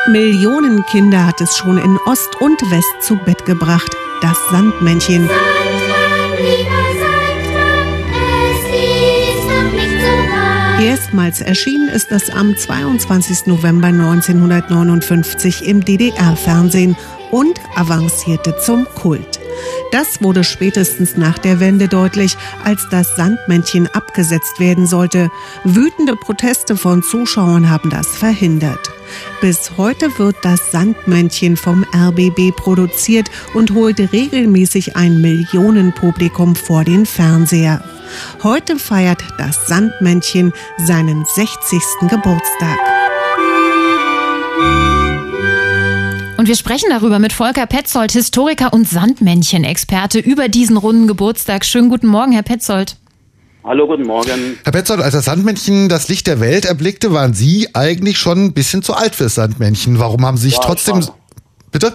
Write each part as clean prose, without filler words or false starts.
Millionen Kinder hat es schon in Ost und West zu Bett gebracht. Das Sandmännchen. Erstmals erschienen ist es am 22. November 1959 im DDR-Fernsehen und avancierte zum Kult. Das wurde spätestens nach der Wende deutlich, als das Sandmännchen abgesetzt werden sollte. Wütende Proteste von Zuschauern haben das verhindert. Bis heute wird das Sandmännchen vom RBB produziert und holt regelmäßig ein Millionenpublikum vor den Fernseher. Heute feiert das Sandmännchen seinen 60. Geburtstag. Und wir sprechen darüber mit Volker Petzold, Historiker und Sandmännchen-Experte, über diesen runden Geburtstag. Schönen guten Morgen, Herr Petzold. Hallo, guten Morgen. Herr Petzold, als das Sandmännchen das Licht der Welt erblickte, waren Sie eigentlich schon ein bisschen zu alt fürs Sandmännchen. Warum haben Sie sich trotzdem... Bitte?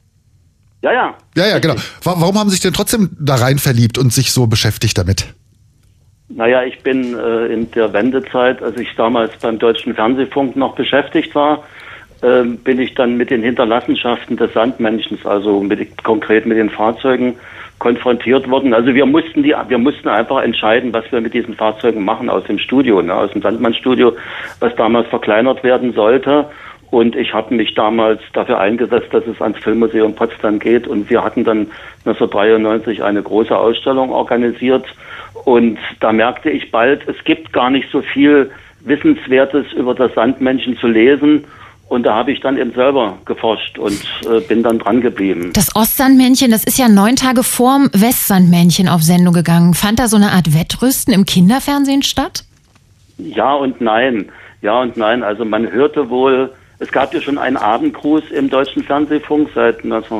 Ja, genau. Warum haben Sie sich denn trotzdem da rein verliebt und sich so beschäftigt damit? Naja, ich bin in der Wendezeit, als ich damals beim Deutschen Fernsehfunk noch beschäftigt war, bin ich dann mit den Hinterlassenschaften des Sandmännchens, also konkret mit den Fahrzeugen, konfrontiert worden. Also wir mussten einfach entscheiden, was wir mit diesen Fahrzeugen machen aus dem Studio, aus dem Sandmann-Studio, was damals verkleinert werden sollte. Und ich habe mich damals dafür eingesetzt, dass es ans Filmmuseum Potsdam geht. Und wir hatten dann 1993 eine große Ausstellung organisiert. Und da merkte ich bald, es gibt gar nicht so viel Wissenswertes über das Sandmännchen zu lesen. Und da habe ich dann eben selber geforscht und bin dann dran geblieben. Das Ostsandmännchen, das ist ja 9 Tage vorm Westsandmännchen auf Sendung gegangen. Fand da so eine Art Wettrüsten im Kinderfernsehen statt? Ja und nein. Also man hörte wohl, es gab ja schon einen Abendgruß im Deutschen Fernsehfunk seit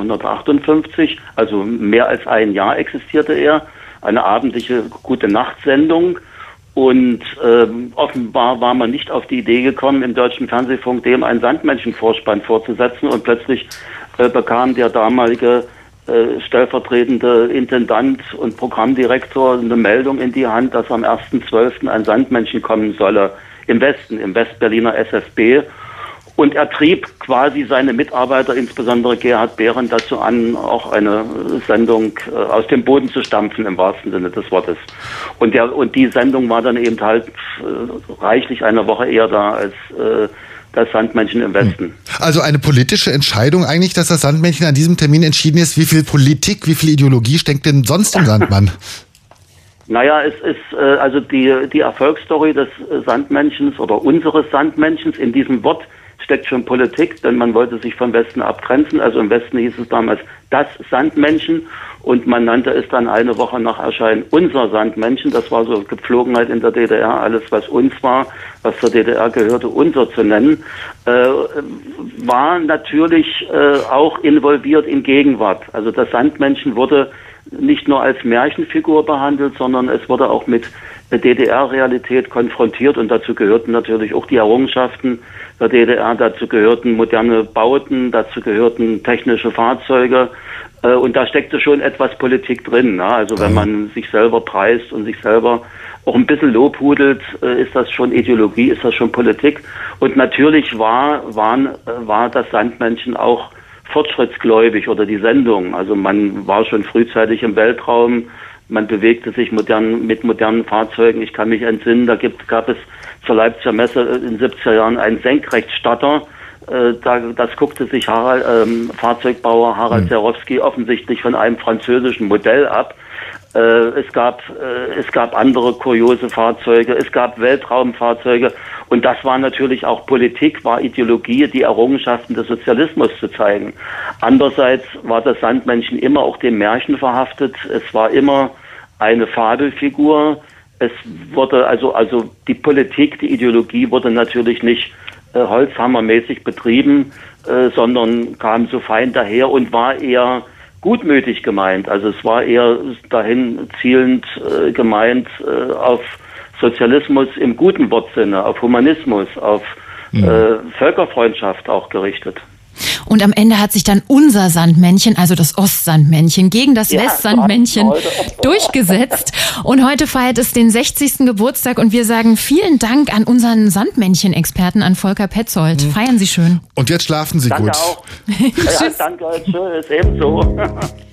1958. Also mehr als ein Jahr existierte er. Eine abendliche Gute-Nacht-Sendung. Und offenbar war man nicht auf die Idee gekommen, im Deutschen Fernsehfunk dem einen Sandmännchen-Vorspann vorzusetzen. Und plötzlich bekam der damalige stellvertretende Intendant und Programmdirektor eine Meldung in die Hand, dass am 1.12. ein Sandmännchen kommen solle im Westen, im Westberliner SFB. Und er trieb quasi seine Mitarbeiter, insbesondere Gerhard Behrend, dazu an, auch eine Sendung aus dem Boden zu stampfen, im wahrsten Sinne des Wortes. Und die Sendung war dann eben halt reichlich eine Woche eher da als das Sandmännchen im Westen. Also eine politische Entscheidung eigentlich, dass das Sandmännchen an diesem Termin entschieden ist. Wie viel Politik, wie viel Ideologie steckt denn sonst im Sandmann? Naja, es ist also die Erfolgsstory des Sandmännchens oder unseres Sandmännchens in diesem Wort steckt schon Politik, denn man wollte sich vom Westen abgrenzen. Also im Westen hieß es damals das Sandmännchen und man nannte es dann eine Woche nach Erscheinen unser Sandmännchen. Das war so Gepflogenheit in der DDR, alles was uns war, was zur DDR gehörte, unser zu nennen, war natürlich auch involviert in Gegenwart. Also das Sandmännchen wurde nicht nur als Märchenfigur behandelt, sondern es wurde auch mit der DDR-Realität konfrontiert und dazu gehörten natürlich auch die Errungenschaften der DDR, dazu gehörten moderne Bauten, dazu gehörten technische Fahrzeuge und da steckte schon etwas Politik drin. Also wenn man sich selber preist und sich selber auch ein bisschen lobhudelt, ist das schon Ideologie, ist das schon Politik und natürlich war das Sandmännchen auch fortschrittsgläubig oder die Sendung. Also man war schon frühzeitig im Weltraum, man bewegte sich mit modernen Fahrzeugen. Ich kann mich entsinnen, gab es zur Leipziger Messe in den 70er Jahren einen Senkrechtstarter. Das guckte sich Fahrzeugbauer Harald Serowski offensichtlich von einem französischen Modell ab. Es gab andere kuriose Fahrzeuge, es gab Weltraumfahrzeuge und das war natürlich auch Politik, war Ideologie, die Errungenschaften des Sozialismus zu zeigen. Andererseits war das Sandmännchen immer auch dem Märchen verhaftet, es war immer eine Fabelfigur, es wurde also die Politik, die Ideologie wurde natürlich nicht holzhammermäßig betrieben, sondern kam so fein daher und war eher gutmütig gemeint. Also es war eher dahin zielend gemeint auf Sozialismus im guten Wortsinne, auf Humanismus, auf Völkerfreundschaft auch gerichtet. Und am Ende hat sich dann unser Sandmännchen, also das Ostsandmännchen, gegen das Westsandmännchen durchgesetzt. Und heute feiert es den 60. Geburtstag und wir sagen vielen Dank an unseren Sandmännchen-Experten, an Volker Petzold. Feiern Sie schön. Und jetzt schlafen Sie Danke gut. Auch. Ja, danke, tschüss, ebenso.